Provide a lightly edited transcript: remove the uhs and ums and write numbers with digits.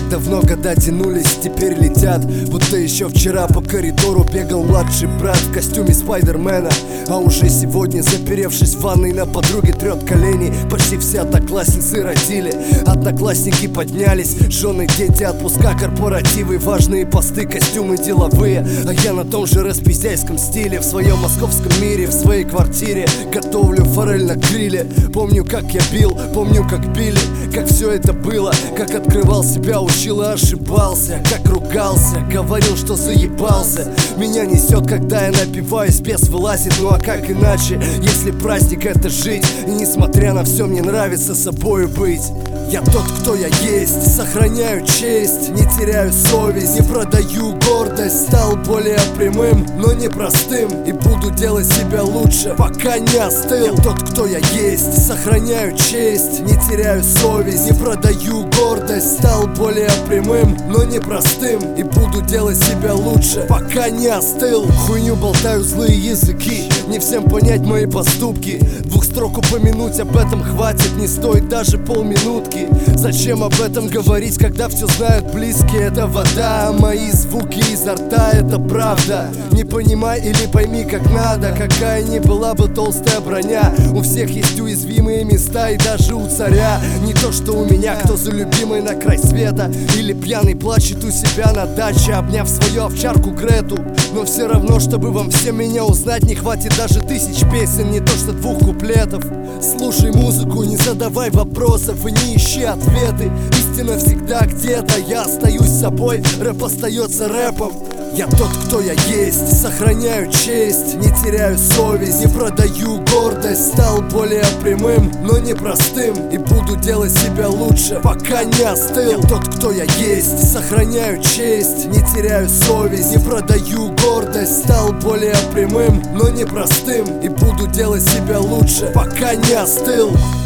так давно года тянулись, теперь летят. Будто еще вчера по коридору бегал младший брат в костюме Спайдермена. А уже сегодня, заперевшись в ванной, на подруге трет колени. Почти все одноклассницы родили, одноклассники поднялись, жены, дети, отпуска, корпоративы, важные посты, костюмы деловые. А я на том же распиздяйском стиле, в своем московском мире, в своей квартире готовлю форель на гриле. Помню, как я бил, помню, как били, как все это было, как открывал себя, учил и ошибался, как ругался, говорил, что заебался. Меня несет, когда я напиваюсь, бес вылазит, ну а как иначе, если праздник это жить. И несмотря на все, мне нравится собою быть. Я тот, кто я есть, сохраняю честь, не теряю совесть, не продаю гордость. Стал более прямым, но не простым, и буду делать себя лучше, пока не остыл. Я тот, кто я есть, сохраняю честь, не теряю совесть, не продаю гордость. Стал более прямым, но не простым, и буду делать себя лучше, пока не остыл. Хуйню болтаю, злые языки, не всем понять мои поступки. Двух строк упомянуть об этом хватит, не стоит даже полминутки. Зачем об этом говорить, когда все знают близкие? Это вода, а мои звуки изо рта — это правда. Не понимай или пойми как надо, какая ни была бы толстая броня, у всех есть уязвимые места, и даже у царя. Не то что у меня, кто за любимой на край света, или пьяный плачет у себя на даче, обняв свою овчарку Грету. Но все равно, чтобы вам всем меня узнать, не хватит даже 1000 песен, не то что 2 куплетов. Слушай музыку, не задавай вопросов и не ищи ответы. Истина всегда где-то, я остаюсь собой, рэп остается рэпом. Я тот, кто я есть, сохраняю честь, не теряю совесть, не продаю гордость. Стал более прямым, но не простым, и буду делать себя лучше, пока не остыл. Я тот, кто я есть, сохраняю честь, не теряю совесть, не продаю гордость. Стал более прямым, но не простым, и буду делать себя лучше, пока не остыл.